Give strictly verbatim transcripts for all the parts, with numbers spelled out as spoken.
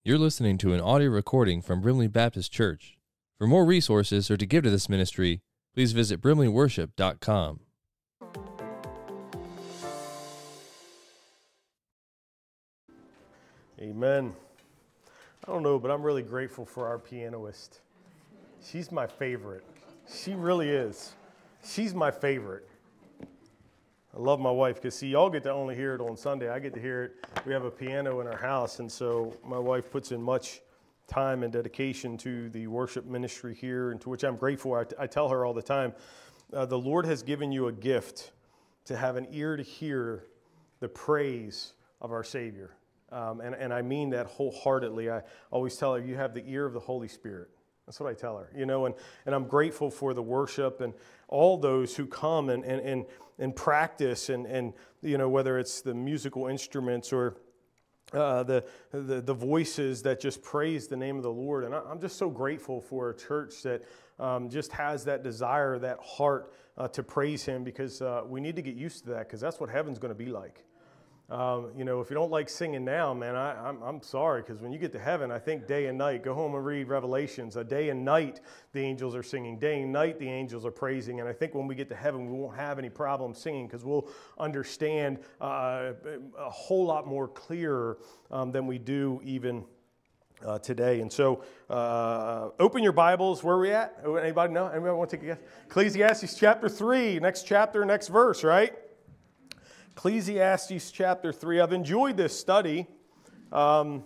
You're listening to an audio recording from Brimley Baptist Church. For more resources or to give to this ministry, please visit brimley worship dot com. Amen. I don't know, but I'm really grateful for our pianist. She's my favorite. She really is. She's my favorite. I love my wife because, see, y'all get to only hear it on Sunday. I get to hear it. We have a piano in our house, and so my wife puts in much time and dedication to the worship ministry here, and to which I'm grateful. I, t- I tell her all the time, uh, the Lord has given you a gift to have an ear to hear the praise of our Savior. Um, and, and I mean that wholeheartedly. I always tell her, you have the ear of the Holy Spirit. That's what I tell her, you know, and, and I'm grateful for the worship and all those who come and, and, and, and practice and, and, you know, whether it's the musical instruments or uh, the, the the voices that just praise the name of the Lord. And I, I'm just so grateful for a church that um, just has that desire, that heart uh, to praise Him, because uh, we need to get used to that, because that's what heaven's going to be like. Um, you know, if you don't like singing now, man, I, I'm, I'm sorry, because when you get to heaven, I think day and night, go home and read Revelations. A day and night, the angels are singing. Day and night, the angels are praising. And I think when we get to heaven, we won't have any problem singing, because we'll understand uh, a whole lot more clearer um, than we do even uh, today. And so, uh, open your Bibles. Where are we at? Anybody know? Anybody want to take a guess? Ecclesiastes chapter three, next chapter, next verse, right? Ecclesiastes chapter three. I've enjoyed this study. Um,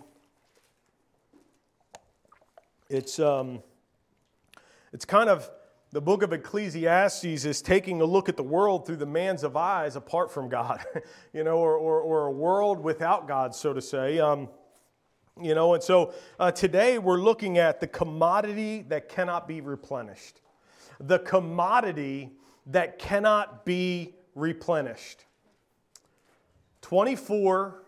it's um, it's kind of, the book of Ecclesiastes is taking a look at the world through the man's of eyes apart from God, you know, or, or, or a world without God, so to say. Um, you know, and so uh, today we're looking at the commodity that cannot be replenished. The commodity that cannot be replenished. twenty-four,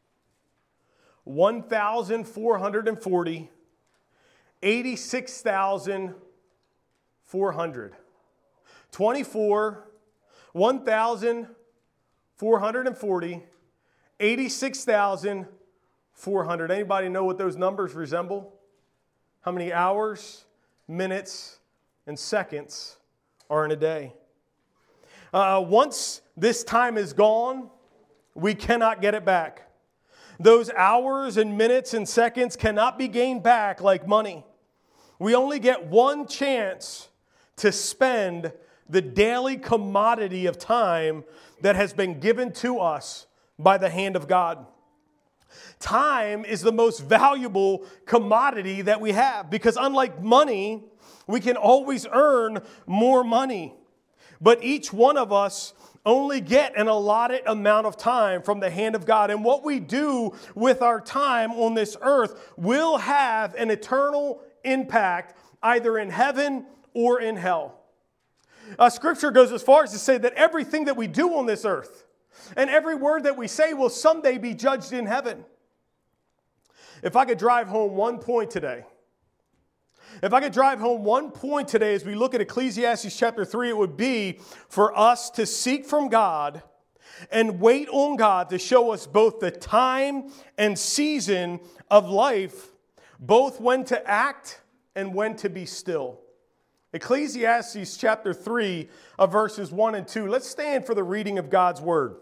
one thousand four hundred forty, eighty-six thousand four hundred. twenty-four, one thousand four hundred forty, eighty-six thousand four hundred. Anybody know what those numbers resemble? How many hours, minutes, and seconds are in a day? Uh, once this time is gone, we cannot get it back. Those hours and minutes and seconds cannot be gained back like money. We only get one chance to spend the daily commodity of time that has been given to us by the hand of God. Time is the most valuable commodity that we have, because unlike money, we can always earn more money. But each one of us only get an allotted amount of time from the hand of God. And what we do with our time on this earth will have an eternal impact either in heaven or in hell. Uh, scripture goes as far as to say that everything that we do on this earth and every word that we say will someday be judged in heaven. If I could drive home one point today, If I could drive home one point today as we look at Ecclesiastes chapter three, it would be for us to seek from God and wait on God to show us both the time and season of life, both when to act and when to be still. Ecclesiastes chapter three, uh, verses one and two. Let's stand for the reading of God's word.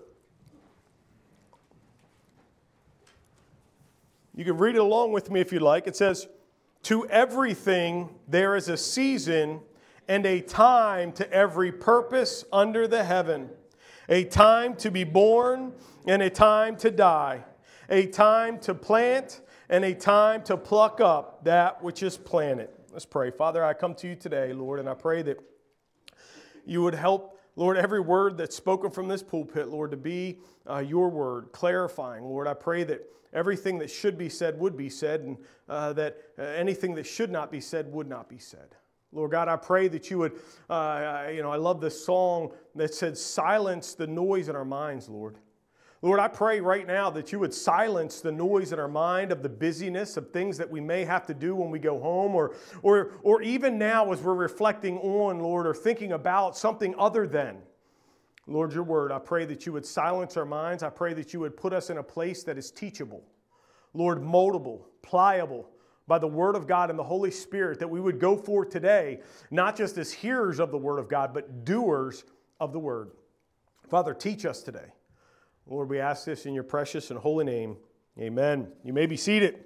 You can read it along with me if you like. It says, "To everything there is a season and a time to every purpose under the heaven. A time to be born and a time to die. A time to plant and a time to pluck up that which is planted." Let's pray. Father, I come to you today, Lord, and I pray that you would help, Lord, every word that's spoken from this pulpit, Lord, to be uh, your word, clarifying. Lord, I pray that everything that should be said would be said, and uh, that uh, anything that should not be said would not be said. Lord God, I pray that you would, uh, you know, I love this song that said, "Silence the noise in our minds, Lord." Lord, I pray right now that you would silence the noise in our mind of the busyness of things that we may have to do when we go home, or, or, or even now as we're reflecting on, Lord, or thinking about something other than, Lord, your word. I pray that you would silence our minds. I pray that you would put us in a place that is teachable. Lord, moldable, pliable by the Word of God and the Holy Spirit, that we would go forth today, not just as hearers of the Word of God, but doers of the Word. Father, teach us today. Lord, we ask this in your precious and holy name. Amen. You may be seated.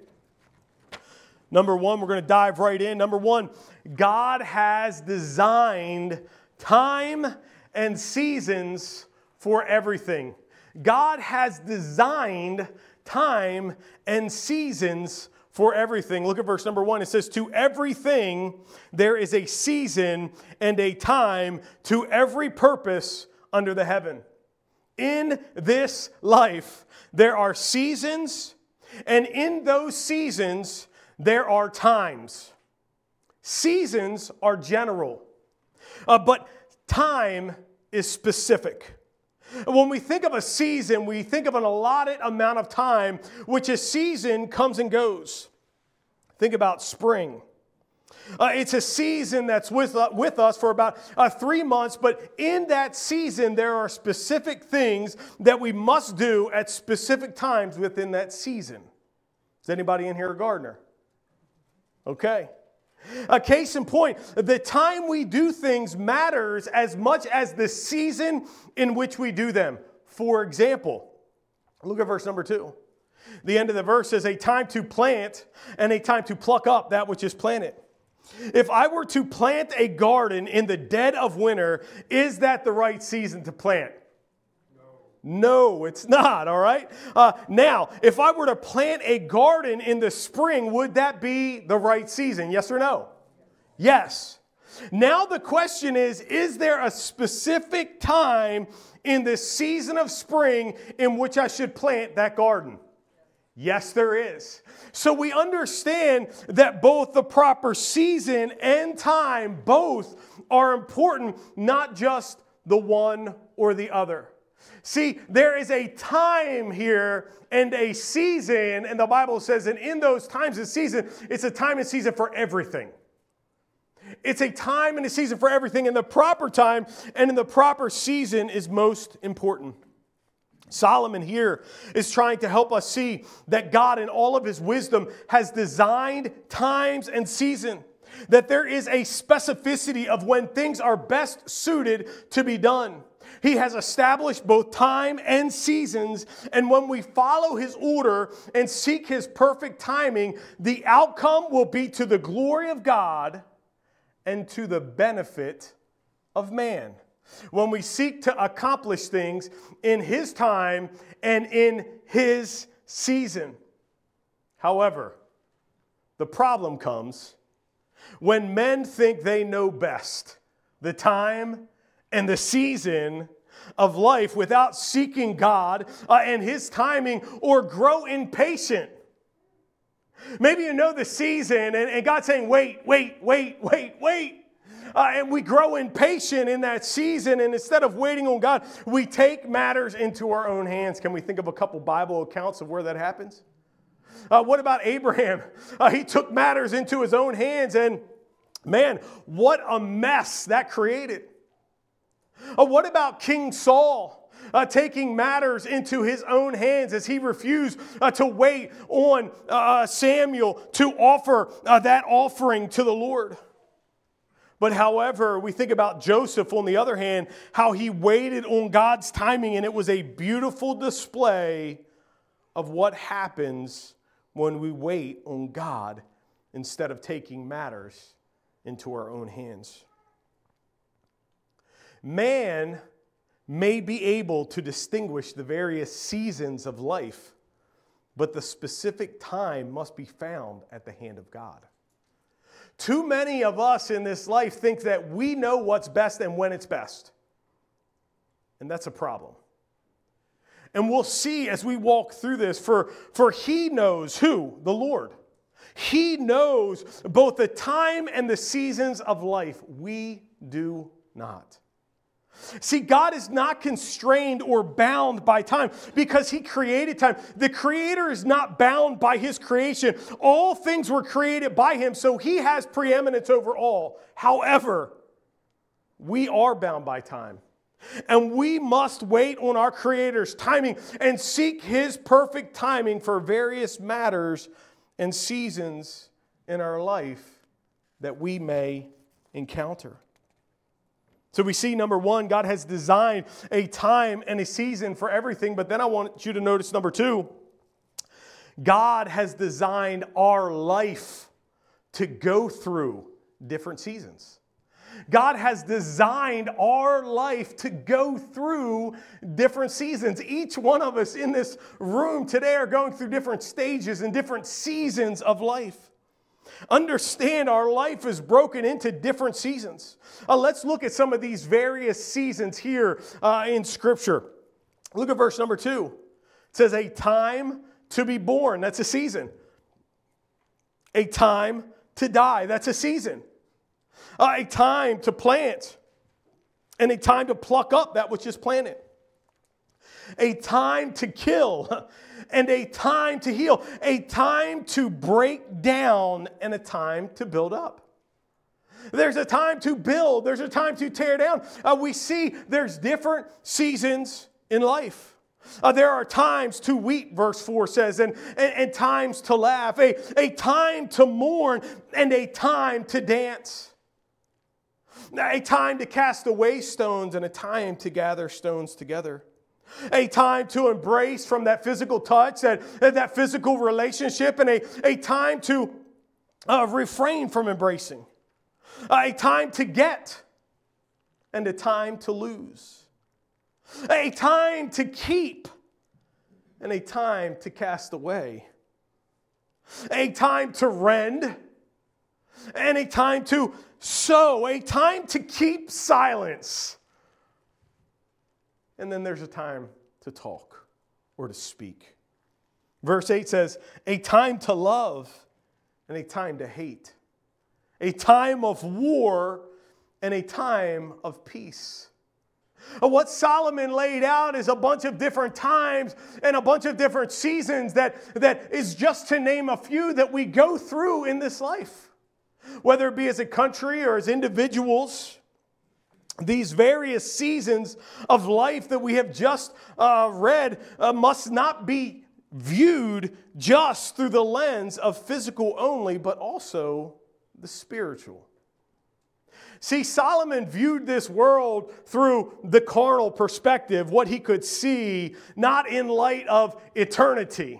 Number one, we're going to dive right in. Number one, God has designed time and seasons for everything. God has designed time and seasons for everything. Look at verse number one. It says, to everything there is a season and a time to every purpose under the heaven. In this life, there are seasons, and in those seasons, there are times. Seasons are general, uh, but time is specific. When we think of a season, we think of an allotted amount of time, which a season comes and goes. Think about spring. Uh, it's a season that's with, uh, with us for about uh, three months, but in that season, there are specific things that we must do at specific times within that season. Is anybody in here a gardener? Okay. A case in point, the time we do things matters as much as the season in which we do them. For example, look at verse number two. The end of the verse says, a time to plant and a time to pluck up that which is planted. If I were to plant a garden in the dead of winter, is that the right season to plant? No, it's not, all right? Uh, now, if I were to plant a garden in the spring, would that be the right season? Yes or no? Yes. Now the question is, is there a specific time in the season of spring in which I should plant that garden? Yes, there is. So we understand that both the proper season and time, both are important, not just the one or the other. See, there is a time here and a season, and the Bible says, and in those times and season, it's a time and season for everything. It's a time and a season for everything, and the proper time and in the proper season is most important. Solomon here is trying to help us see that God in all of his wisdom has designed times and season, that there is a specificity of when things are best suited to be done. He has established both time and seasons, and when we follow his order and seek his perfect timing, the outcome will be to the glory of God and to the benefit of man. When we seek to accomplish things in his time and in his season. However, the problem comes when men think they know best the time and the season of life without seeking God uh, and his timing, or grow impatient. Maybe you know the season and, and God's saying, wait, wait, wait, wait, wait. Uh, and we grow impatient in that season, and instead of waiting on God, we take matters into our own hands. Can we think of a couple Bible accounts of where that happens? Uh, what about Abraham? Uh, he took matters into his own hands, and man, what a mess that created. Uh, what about King Saul? Uh, taking matters into his own hands as he refused uh, to wait on uh, Samuel to offer uh, that offering to the Lord. But however, we think about Joseph, on the other hand, how he waited on God's timing, and it was a beautiful display of what happens when we wait on God instead of taking matters into our own hands. Man may be able to distinguish the various seasons of life, but the specific time must be found at the hand of God. Too many of us in this life think that we know what's best and when it's best. And that's a problem. And we'll see as we walk through this, for, for he knows who? The Lord. He knows both the time and the seasons of life. We do not. See, God is not constrained or bound by time because he created time. The Creator is not bound by his creation. All things were created by him, so he has preeminence over all. However, we are bound by time. And we must wait on our Creator's timing and seek His perfect timing for various matters and seasons in our life that we may encounter. So we see, number one, God has designed a time and a season for everything. But then I want you to notice, number two, God has designed our life to go through different seasons. God has designed our life to go through different seasons. Each one of us in this room today are going through different stages and different seasons of life. Understand our life is broken into different seasons. Uh, let's look at some of these various seasons here uh, in Scripture. Look at verse number two. It says, a time to be born. That's a season. A time to die. That's a season. Uh, a time to plant. And a time to pluck up that which is planted. A time to kill. And a time to heal. A time to break down and a time to build up. There's a time to build. There's a time to tear down. Uh, we see there's different seasons in life. Uh, there are times to weep, verse four says, and, and, and times to laugh. A, a time to mourn and a time to dance. A time to cast away stones and a time to gather stones together. A time to embrace from that physical touch, that, that physical relationship, and a, a time to uh, refrain from embracing. A time to get and a time to lose. A time to keep and a time to cast away. A time to rend and a time to sow. A time to keep silence. And then there's a time to talk or to speak. Verse eight says, a time to love and a time to hate. A time of war and a time of peace. What Solomon laid out is a bunch of different times and a bunch of different seasons that, that is just to name a few that we go through in this life. Whether it be as a country or as individuals. These various seasons of life that we have just uh, read uh, must not be viewed just through the lens of physical only, but also the spiritual. See, Solomon viewed this world through the carnal perspective, what he could see, not in light of eternity.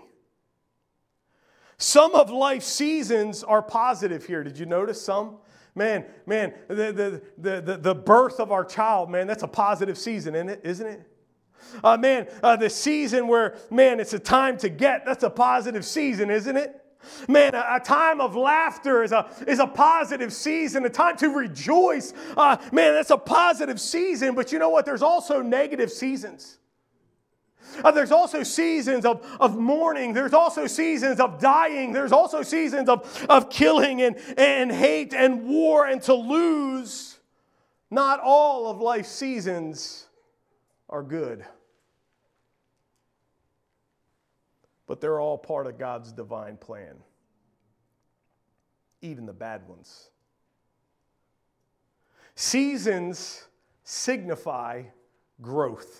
Some of life's seasons are positive here. Did you notice some? Man, man, the, the, the, the birth of our child, man, that's a positive season, isn't it? Isn't it? Uh, man, uh, the season where, man, it's a time to get, that's a positive season, isn't it? Man, a, a time of laughter is a, is a positive season, a time to rejoice. Uh, man, that's a positive season, but you know what? There's also negative seasons. Uh, there's also seasons of, of mourning. There's also seasons of dying. There's also seasons of, of killing and, and hate and war and to lose. Not all of life's seasons are good. But they're all part of God's divine plan. Even the bad ones. Seasons signify growth.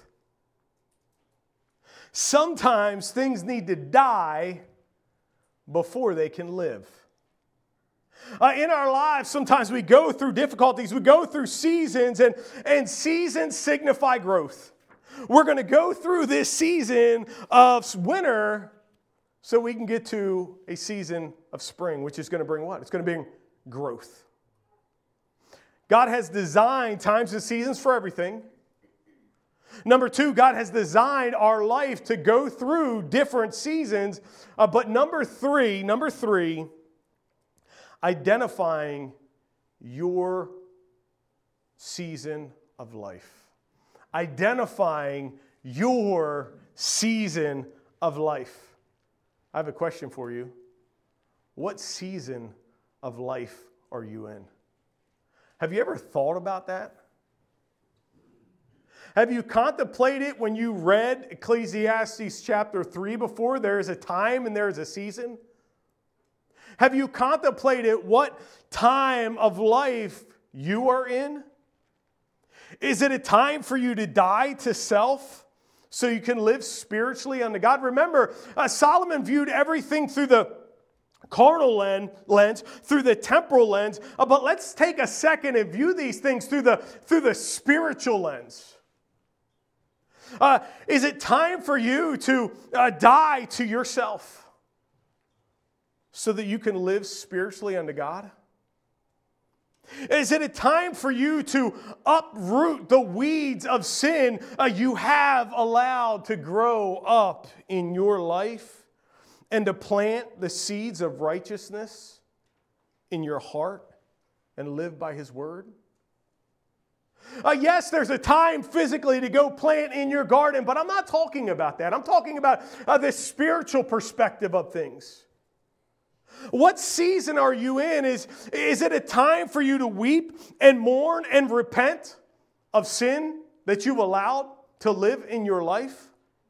Sometimes things need to die before they can live. Uh, in our lives, sometimes we go through difficulties, we go through seasons, and, and seasons signify growth. We're going to go through this season of winter so we can get to a season of spring, which is going to bring what? It's going to bring growth. God has designed times and seasons for everything. Number two, God has designed our life to go through different seasons. Uh, but number three, number three, identifying your season of life. Identifying your season of life. I have a question for you. What season of life are you in? Have you ever thought about that? Have you contemplated when you read Ecclesiastes chapter three before? There is a time and there is a season. Have you contemplated what time of life you are in? Is it a time for you to die to self so you can live spiritually unto God? Remember, uh, Solomon viewed everything through the carnal lens, through the temporal lens, uh, but let's take a second and view these things through the, through the spiritual lens. Uh, is it time for you to uh, die to yourself so that you can live spiritually unto God? Is it a time for you to uproot the weeds of sin uh, you have allowed to grow up in your life and to plant the seeds of righteousness in your heart and live by His Word? Uh, yes, there's a time physically to go plant in your garden, but I'm not talking about that. I'm talking about uh, the spiritual perspective of things. What season are you in? Is, is it a time for you to weep and mourn and repent of sin that you've allowed to live in your life?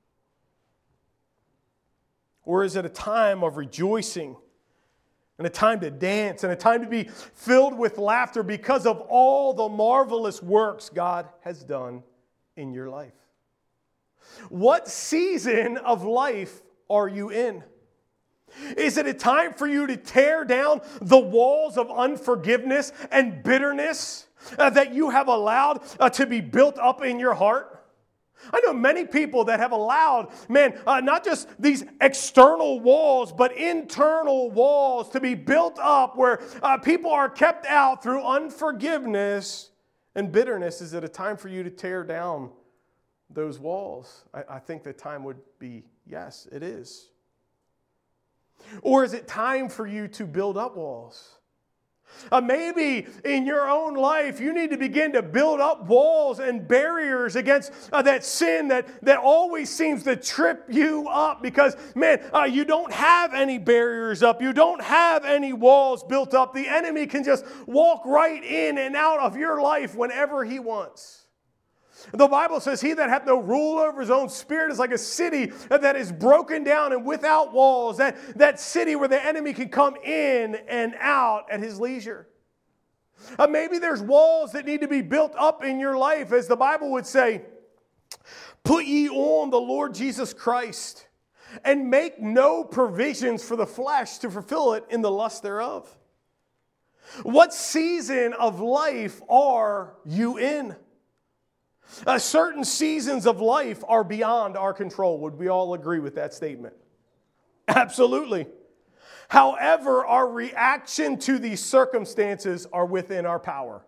Or is it a time of rejoicing and a time to dance and a time to be filled with laughter because of all the marvelous works God has done in your life? What season of life are you in? Is it a time for you to tear down the walls of unforgiveness and bitterness uh, that you have allowed uh, to be built up in your heart? I know many people that have allowed, man, uh, not just these external walls, but internal walls to be built up where uh, people are kept out through unforgiveness and bitterness. Is it a time for you to tear down those walls? I, I think the time would be yes, it is. Or is it time for you to build up walls? Uh, maybe in your own life, you need to begin to build up walls and barriers against uh, that sin that, that always seems to trip you up because, man, uh, you don't have any barriers up. You don't have any walls built up. The enemy can just walk right in and out of your life whenever he wants. The Bible says, he that hath no rule over his own spirit is like a city that is broken down and without walls. That, that city where the enemy can come in and out at his leisure. Uh, maybe there's walls that need to be built up in your life. As the Bible would say, put ye on the Lord Jesus Christ and make no provisions for the flesh to fulfill it in the lust thereof. What season of life are you in? Uh, certain seasons of life are beyond our control. Would we all agree with that statement? Absolutely. However, our reaction to these circumstances are within our power.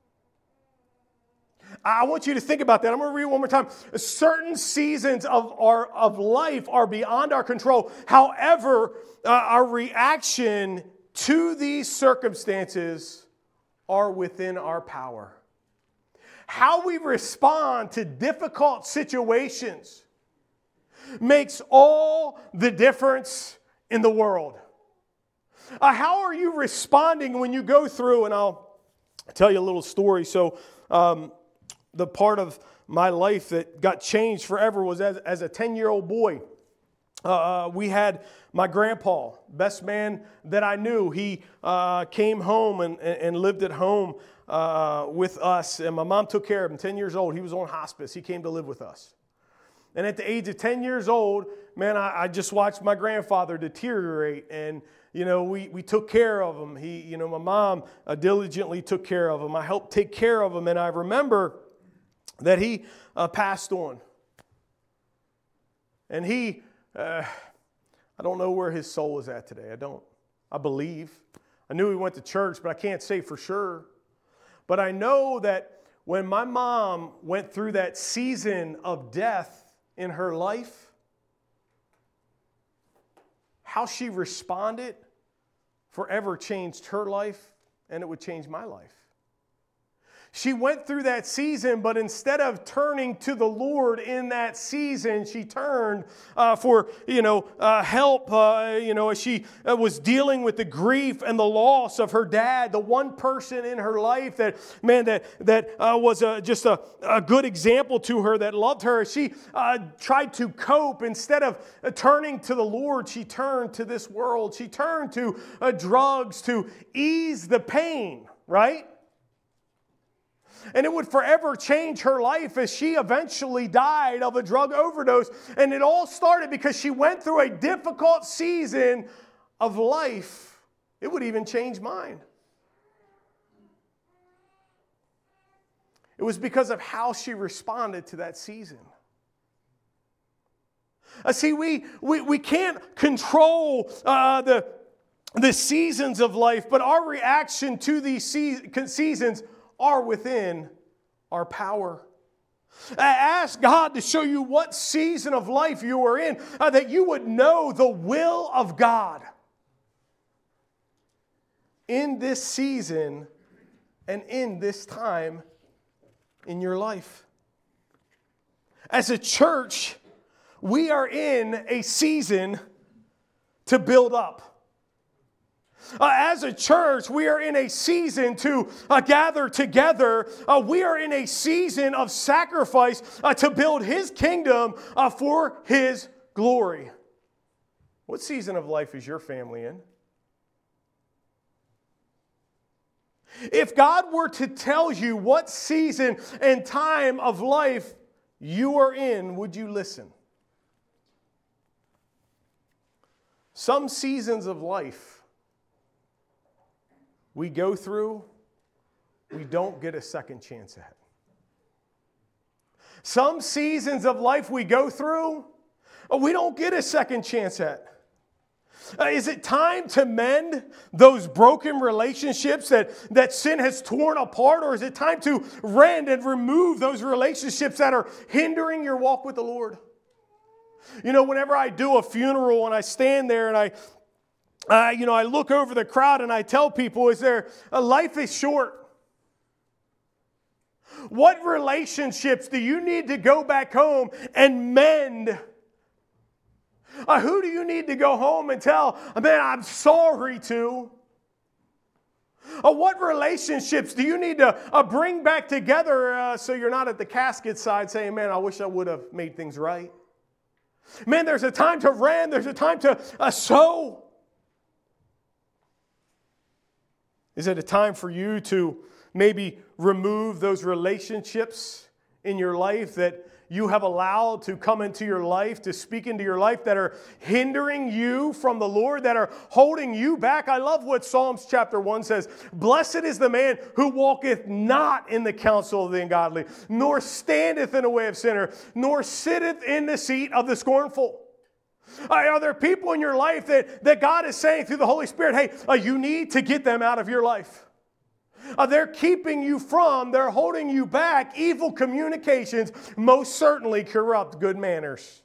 I want you to think about that. I'm going to read it one more time. Certain seasons of our of life are beyond our control. However, uh, our reaction to these circumstances are within our power. How we respond to difficult situations makes all the difference in the world. Uh, how are you responding when you go through, and I'll tell you a little story. So um, the part of my life that got changed forever was as, as a ten-year-old boy. Uh, we had my grandpa, best man that I knew. He uh, came home and, and lived at home uh, with us, and my mom took care of him. ten years old, he was on hospice. He came to live with us. And at the age of ten years old, man, I, I just watched my grandfather deteriorate, and you know, we, we took care of him. He, you know, my mom uh, diligently took care of him. I helped take care of him, and I remember that he uh, passed on. And he, uh, I don't know where his soul is at today. I don't. I believe. I knew he went to church, but I can't say for sure. But I know that when my mom went through that season of death in her life, how she responded forever changed her life, and it would change my life. She went through that season, but instead of turning to the Lord in that season, she turned uh, for, you know, uh, help, uh, you know, as she uh, was dealing with the grief and the loss of her dad, the one person in her life that, man, that, that uh, was a, just a, a good example to her, that loved her. She uh, tried to cope. Instead of uh, turning to the Lord, she turned to this world. She turned to uh, drugs to ease the pain, right? and it would forever change her life as she eventually died of a drug overdose. And it all started because she went through a difficult season of life. It would even change mine. It was because of how she responded to that season. Uh, see, we, we, we can't control uh, the, the seasons of life, but our reaction to these se- seasons are within our power. Uh, ask God to show you what season of life you are in, uh, that you would know the will of God in this season and in this time in your life. As a church, we are in a season to build up. Uh, as a church, we are in a season to uh, gather together. Uh, we are in a season of sacrifice uh, to build His kingdom uh, for His glory. What season of life is your family in? If God were to tell you what season and time of life you are in, would you listen? Some seasons of life we go through, we don't get a second chance at. Some seasons of life we go through, we don't get a second chance at. Uh, is it time to mend those broken relationships that, that sin has torn apart? Or is it time to rend and remove those relationships that are hindering your walk with the Lord? You know, whenever I do a funeral and I stand there and I, uh, you know, I look over the crowd and I tell people, is there, a life is short. What relationships do you need to go back home and mend? Uh, who do you need to go home and tell, man, I'm sorry to? Uh, what relationships do you need to uh, bring back together uh, so you're not at the casket side saying, man, I wish I would have made things right? Man, there's a time to rend. There's a time to uh, sow. Is it a time for you to maybe remove those relationships in your life that you have allowed to come into your life, to speak into your life, that are hindering you from the Lord, that are holding you back? I love what Psalms chapter one says. Blessed is the man who walketh not in the counsel of the ungodly, nor standeth in the way of sinner, nor sitteth in the seat of the scornful. Are there people in your life that, that God is saying through the Holy Spirit, hey, uh, you need to get them out of your life? Uh, they're keeping you from, they're holding you back. Evil communications most certainly corrupt good manners.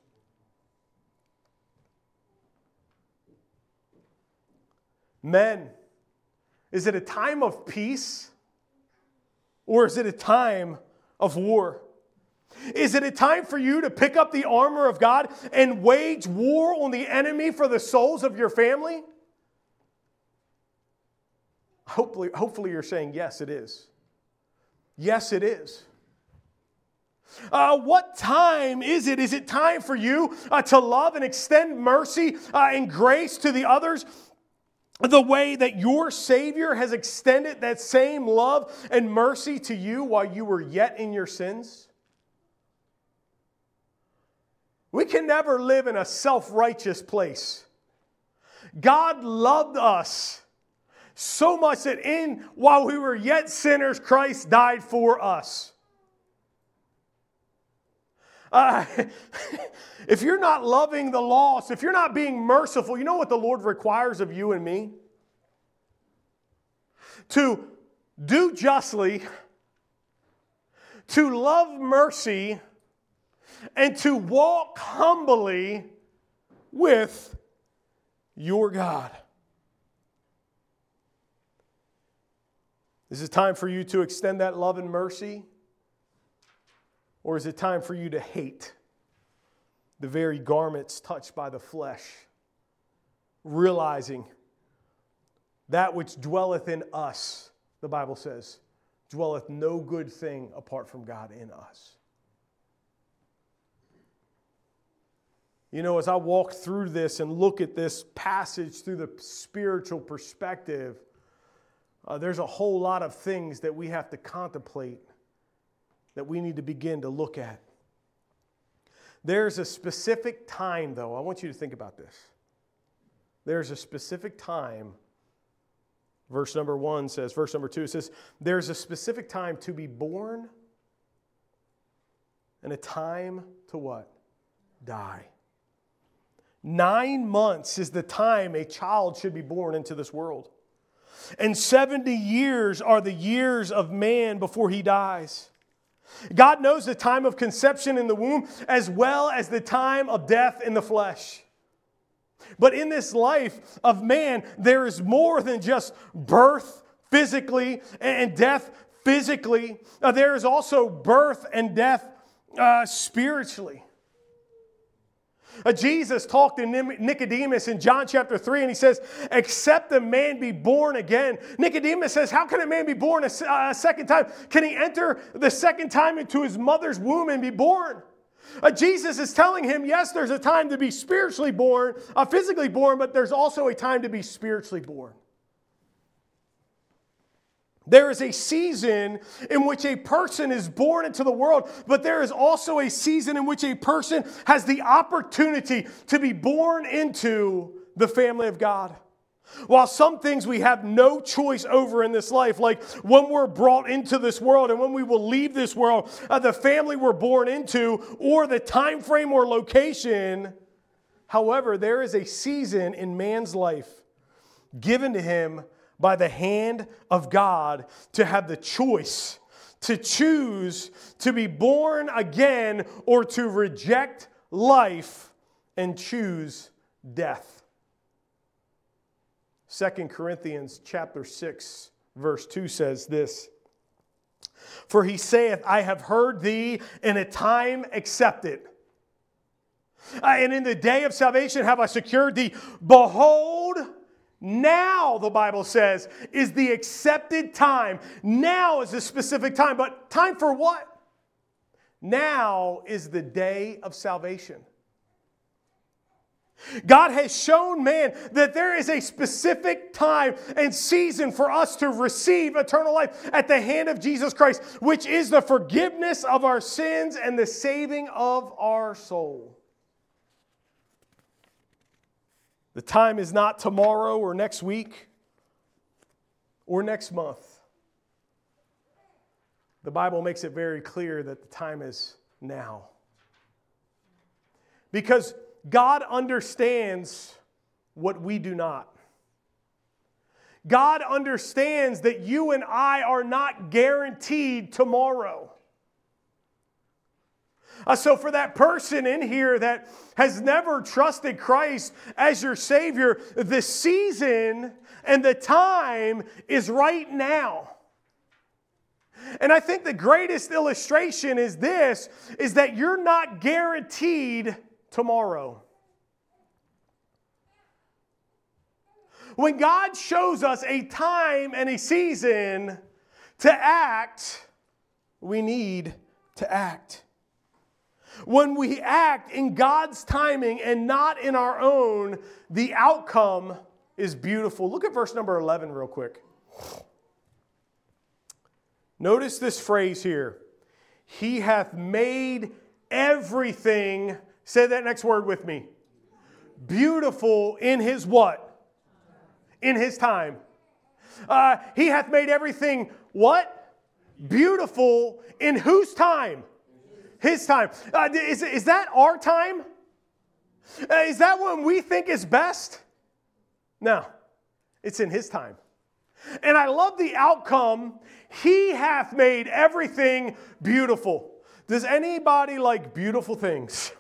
Men, is it a time of peace or is it a time of war? Is it a time for you to pick up the armor of God and wage war on the enemy for the souls of your family? Hopefully, hopefully you're saying, yes, it is. Yes, it is. Uh, what time is it? Is it time for you uh, to love and extend mercy uh, and grace to the others the way that your Savior has extended that same love and mercy to you while you were yet in your sins? We can never live in a self-righteous place. God loved us so much that in while we were yet sinners, Christ died for us. Uh, if you're not loving the lost, if you're not being merciful, you know what the Lord requires of you and me? To do justly, to love mercy, and to walk humbly with your God. Is it time for you to extend that love and mercy? Or is it time for you to hate the very garments touched by the flesh, realizing that which dwelleth in us, the Bible says, dwelleth no good thing apart from God in us? You know, as I walk through this and look at this passage through the spiritual perspective, Uh, there's a whole lot of things that we have to contemplate that we need to begin to look at. There's a specific time, though. I want you to think about this. There's a specific time. Verse number one says, verse number two says, there's a specific time to be born and a time to what? Die. Nine months is the time a child should be born into this world. And seventy years are the years of man before he dies. God knows the time of conception in the womb as well as the time of death in the flesh. But in this life of man, there is more than just birth physically and death physically. Uh, there is also birth and death uh, spiritually. Uh, Jesus talked to Nicodemus in John chapter three, and he says, except a man be born again. Nicodemus says, how can a man be born a, a second time? Can he enter the second time into his mother's womb and be born? Uh, Jesus is telling him, yes, there's a time to be spiritually born, uh, physically born, but there's also a time to be spiritually born. There is a season in which a person is born into the world, but there is also a season in which a person has the opportunity to be born into the family of God. While some things we have no choice over in this life, like when we're brought into this world and when we will leave this world, uh, the family we're born into, or the time frame or location. However, there is a season in man's life given to him by the hand of God to have the choice to choose to be born again or to reject life and choose death. Second Corinthians chapter six, verse two says this, for he saith, I have heard thee in a time accepted. And in the day of salvation have I secured thee. Behold, now, the Bible says, is the accepted time. Now is the specific time. But time for what? Now is the day of salvation. God has shown man that there is a specific time and season for us to receive eternal life at the hand of Jesus Christ, which is the forgiveness of our sins and the saving of our soul. The time is not tomorrow or next week or next month. The Bible makes it very clear that the time is now. Because God understands what we do not. God understands that you and I are not guaranteed tomorrow. Uh, so for that person in here that has never trusted Christ as your Savior, the season and the time is right now. And I think the greatest illustration is this, is that you're not guaranteed tomorrow. When God shows us a time and a season to act, we need to act. When we act in God's timing and not in our own, the outcome is beautiful. Look at verse number eleven real quick. Notice this phrase here. He hath made everything, say that next word with me, beautiful in His what? In His time. Uh, he hath made everything what? Beautiful in whose time? His time. Uh, is, is that our time? Uh, is that when we think is best? No. It's in His time. And I love the outcome. He hath made everything beautiful. Does anybody like beautiful things?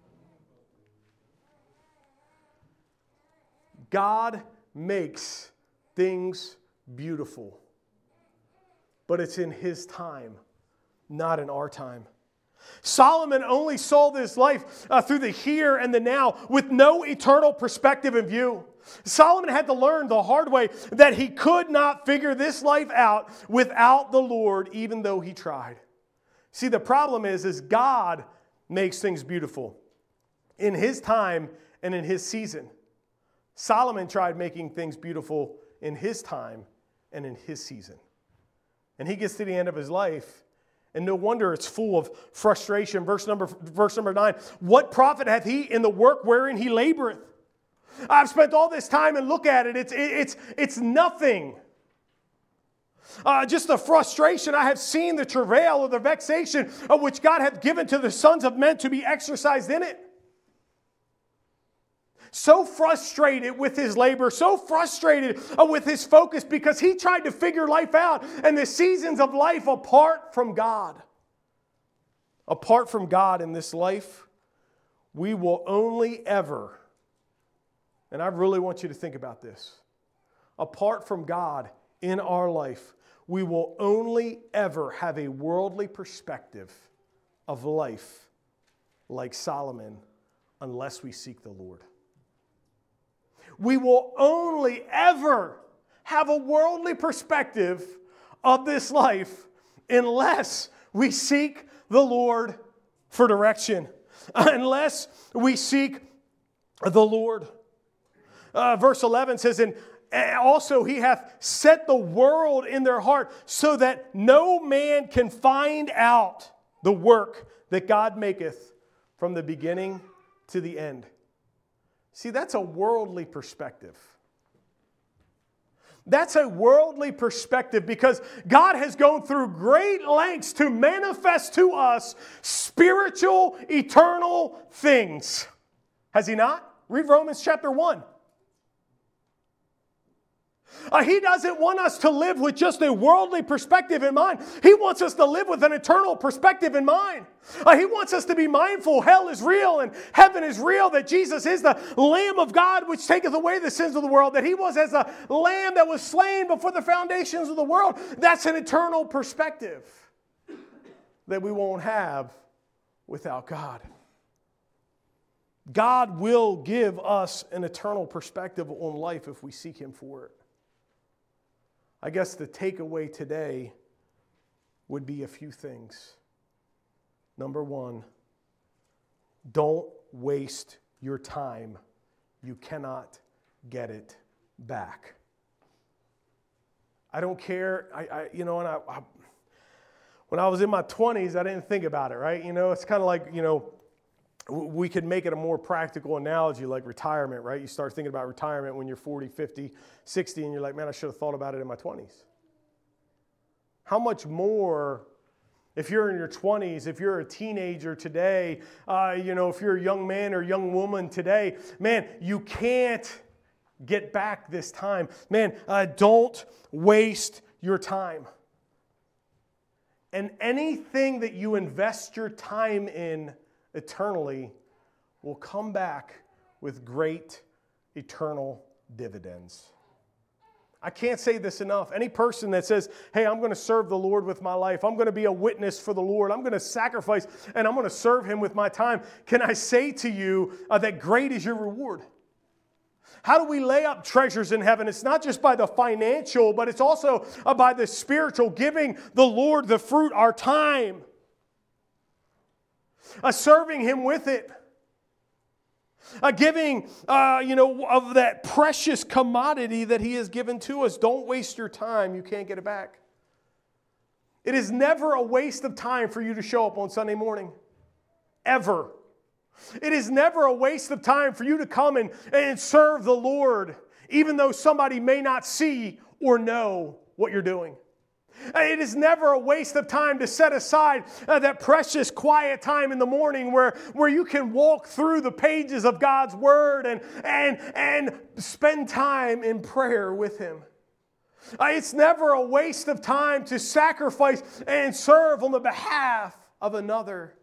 God makes things beautiful. But it's in His time, not in our time. Solomon only saw this life uh, through the here and the now with no eternal perspective in view. Solomon had to learn the hard way that he could not figure this life out without the Lord, even though he tried. See, the problem is, is God makes things beautiful in His time and in His season. Solomon tried making things beautiful in his time and in his season. And he gets to the end of his life, And no wonder it's full of frustration. Verse number, verse number nine, what profit hath he in the work wherein he laboreth? I've spent all this time and look at it. It's, it's, it's nothing. Uh, just the frustration. I have seen the travail of the vexation of which God hath given to the sons of men to be exercised in it. So frustrated with his labor, so frustrated uh, with his focus because he tried to figure life out and the seasons of life apart from God. Apart from God in this life, we will only ever, and I really want you to think about this, apart from God in our life, we will only ever have a worldly perspective of life like Solomon unless we seek the Lord. We will only ever have a worldly perspective of this life unless we seek the Lord for direction, unless we seek the Lord. Uh, verse eleven says, and also he hath set the world in their heart so that no man can find out the work that God maketh from the beginning to the end. See, that's a worldly perspective. That's a worldly perspective because God has gone through great lengths to manifest to us spiritual, eternal things. Has He not? Read Romans chapter one. Uh, he doesn't want us to live with just a worldly perspective in mind. He wants us to live with an eternal perspective in mind. Uh, he wants us to be mindful hell is real and heaven is real, that Jesus is the Lamb of God which taketh away the sins of the world, that He was as a lamb that was slain before the foundations of the world. That's an eternal perspective that we won't have without God. God will give us an eternal perspective on life if we seek Him for it. I guess the takeaway today would be a few things. Number one, don't waste your time. You cannot get it back. I don't care. I, I you know, and I, I, when I was in my twenties, I didn't think about it, right? You know, it's kind of like, you know, we could make it a more practical analogy like retirement, right? You start thinking about retirement when you're forty, fifty, sixty, and you're like, man, I should have thought about it in my twenties. How much more if you're in your twenties, if you're a teenager today, uh, you know, if you're a young man or young woman today, man, you can't get back this time. Man, uh, don't waste your time. And anything that you invest your time in eternally will come back with great eternal dividends. I can't say this enough. Any person that says, hey, I'm going to serve the Lord with my life, I'm going to be a witness for the Lord, I'm going to sacrifice and I'm going to serve Him with my time, can I say to you uh, that great is your reward? How do we lay up treasures in heaven? It's not just by the financial, but it's also uh, by the spiritual, giving the Lord the fruit, our time. Uh, serving Him with it. Uh, giving, uh, you know, of that precious commodity that He has given to us. Don't waste your time. You can't get it back. It is never a waste of time for you to show up on Sunday morning. Ever. It is never a waste of time for you to come and, and serve the Lord, even though somebody may not see or know what you're doing. It is never a waste of time to set aside uh, that precious quiet time in the morning where, where you can walk through the pages of God's Word and, and, and spend time in prayer with Him. Uh, it's never a waste of time to sacrifice and serve on the behalf of another.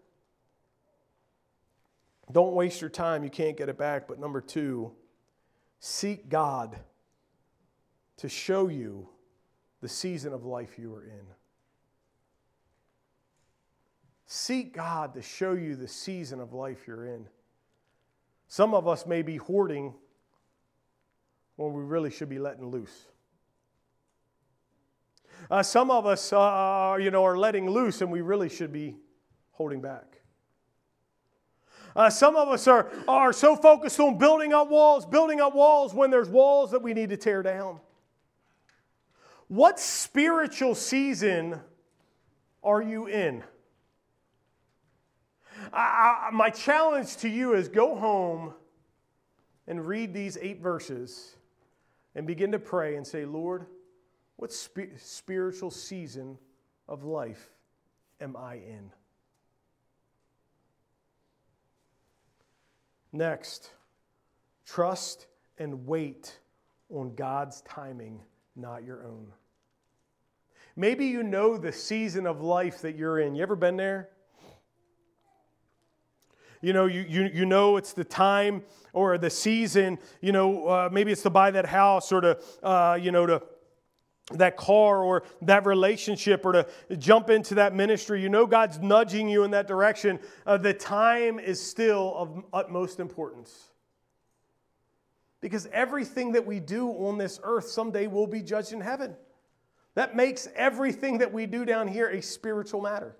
Don't waste your time. You can't get it back. But number two, seek God to show you the season of life you are in. Seek God to show you the season of life you're in. Some of us may be hoarding when we really should be letting loose. Uh, some of us, uh, you know, are letting loose and we really should be holding back. Uh, some of us are, are so focused on building up walls, building up walls when there's walls that we need to tear down. What spiritual season are you in? I, I, my challenge to you is go home and read these eight verses and begin to pray and say, Lord, what sp- spiritual season of life am I in? Next, trust and wait on God's timing, not your own. Maybe you know the season of life that you're in. You ever been there? You know, you you you know it's the time or the season. You know, uh, maybe it's to buy that house or to uh, you know to that car or that relationship or to jump into that ministry. You know, God's nudging you in that direction. Uh, the time is still of utmost importance. Because everything that we do on this earth someday will be judged in heaven. That makes everything that we do down here a spiritual matter.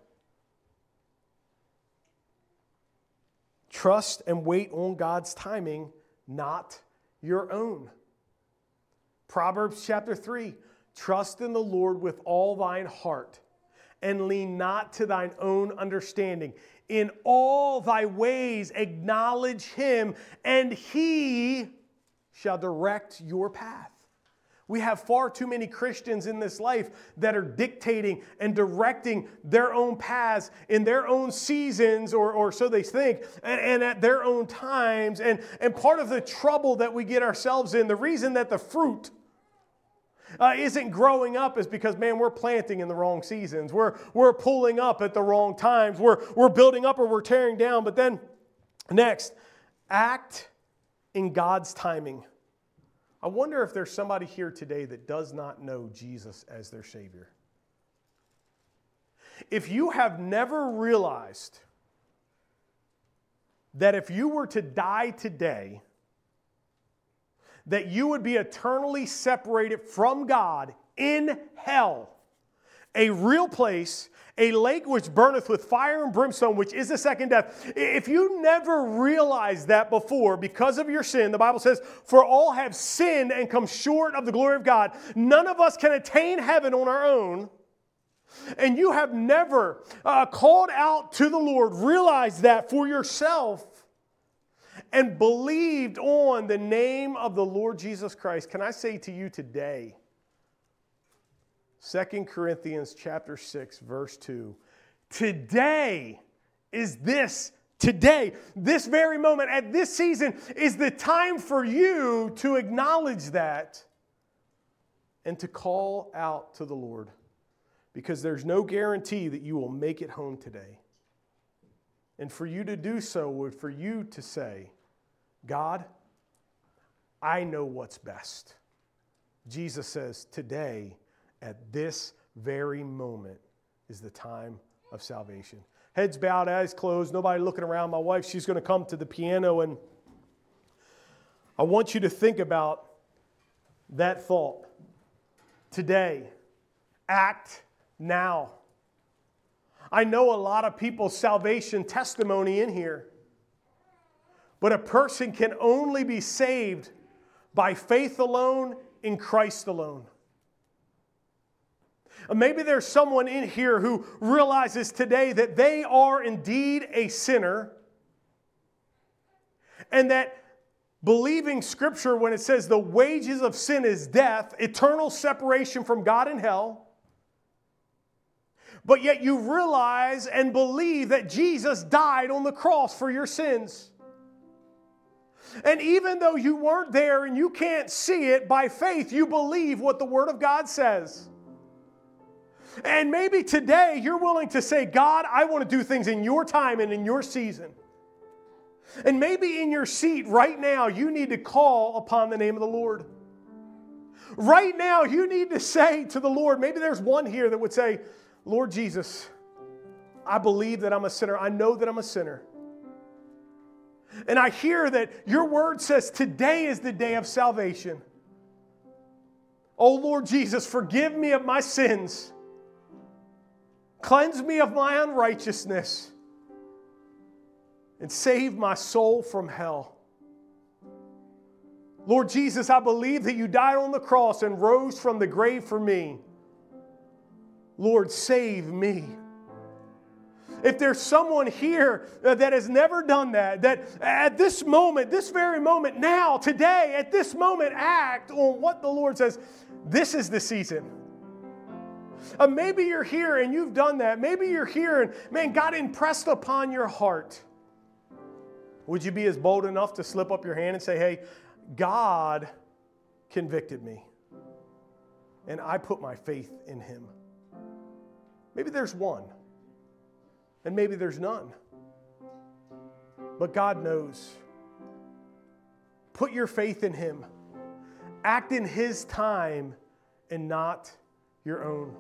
Trust and wait on God's timing, not your own. Proverbs chapter three, trust in the Lord with all thine heart, and lean not to thine own understanding. In all thy ways acknowledge him, and he shall direct your path. We have far too many Christians in this life that are dictating and directing their own paths in their own seasons, or, or so they think, and, and at their own times. And, and part of the trouble that we get ourselves in, the reason that the fruit uh, isn't growing up is because, man, we're planting in the wrong seasons. We're, we're pulling up at the wrong times. We're, we're building up or we're tearing down. But then next, act in God's timing. I wonder if there's somebody here today that does not know Jesus as their Savior. If you have never realized that if you were to die today, that you would be eternally separated from God in hell, a real place, a lake which burneth with fire and brimstone, which is the second death. If you never realized that before because of your sin, the Bible says, for all have sinned and come short of the glory of God. None of us can attain heaven on our own. And you have never uh, called out to the Lord, realized that for yourself, and believed on the name of the Lord Jesus Christ. Can I say to you today, Second Corinthians chapter six, verse two. Today is this, today, this very moment, at this season, is the time for you to acknowledge that and to call out to the Lord. Because there's no guarantee that you will make it home today. And for you to do so would for you to say, God, I know what's best. Jesus says, today, at this very moment is the time of salvation. Heads bowed, eyes closed, nobody looking around. My wife, she's going to come to the piano, and I want you to think about that thought. Today, act now. I know a lot of people's salvation testimony in here, but a person can only be saved by faith alone in Christ alone. Maybe there's someone in here who realizes today that they are indeed a sinner, and that believing Scripture when it says the wages of sin is death, eternal separation from God in hell, but yet you realize and believe that Jesus died on the cross for your sins. And even though you weren't there and you can't see it, by faith you believe what the Word of God says. And maybe today you're willing to say, God, I want to do things in your time and in your season. And maybe in your seat right now, you need to call upon the name of the Lord. Right now, you need to say to the Lord, maybe there's one here that would say, Lord Jesus, I believe that I'm a sinner. I know that I'm a sinner. And I hear that your word says today is the day of salvation. Oh Lord Jesus, forgive me of my sins. Cleanse me of my unrighteousness. And save my soul from hell. Lord Jesus, I believe that you died on the cross and rose from the grave for me. Lord, save me. if there's someone here that has never done that, that at this moment, this very moment, now, today, at this moment, act on what the Lord says, this is the season. Uh, maybe you're here and you've done that. Maybe you're here and, man, God impressed upon your heart. Would you be as bold enough to slip up your hand and say, hey, God convicted me, and I put my faith in Him? Maybe there's one, and maybe there's none. But God knows. Put your faith in Him. Act in His time and not your own.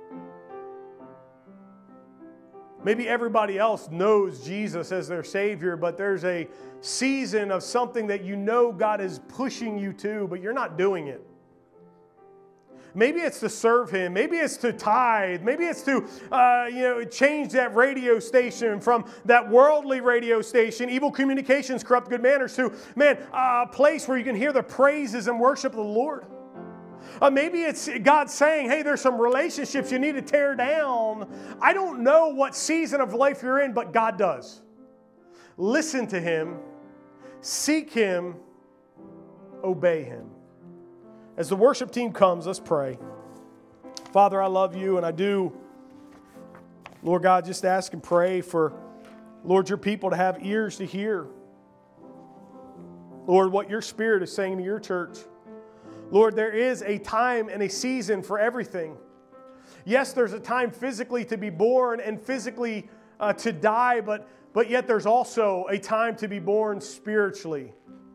Maybe everybody else knows Jesus as their Savior, but there's a season of something that you know God is pushing you to, but you're not doing it. Maybe it's to serve Him. Maybe it's to tithe. Maybe it's to uh, you know, change that radio station from that worldly radio station, evil communications, corrupt good manners, to, man, a place where you can hear the praises and worship of the Lord. Uh, maybe it's God saying, hey, there's some relationships you need to tear down. I don't know what season of life you're in, but God does. Listen to Him. Seek Him. Obey Him. As the worship team comes, let's pray. Father, I love You, and I do, Lord God, just ask and pray for, Lord, Your people to have ears to hear. Lord, what Your Spirit is saying to Your church. Lord, there is a time and a season for everything. Yes, there's a time physically to be born and physically uh, to die, but, but yet there's also a time to be born spiritually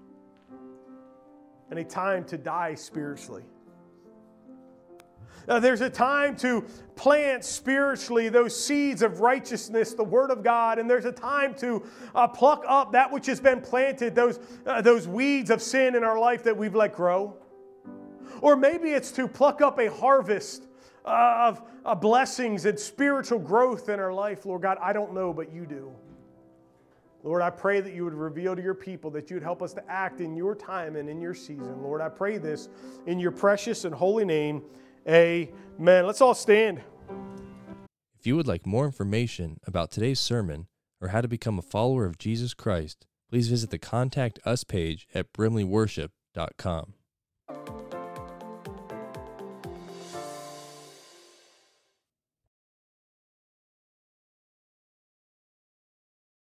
and a time to die spiritually. Uh, there's a time to plant spiritually those seeds of righteousness, the Word of God, and there's a time to uh, pluck up that which has been planted, those, uh, those weeds of sin in our life that we've let grow. Or maybe it's to pluck up a harvest of uh, blessings and spiritual growth in our life. Lord God, I don't know, but You do. Lord, I pray that You would reveal to Your people, that You would help us to act in Your time and in Your season. Lord, I pray this in Your precious and holy name. Amen. Let's all stand. If you would like more information about today's sermon or how to become a follower of Jesus Christ, please visit the Contact Us page at brimley worship dot com.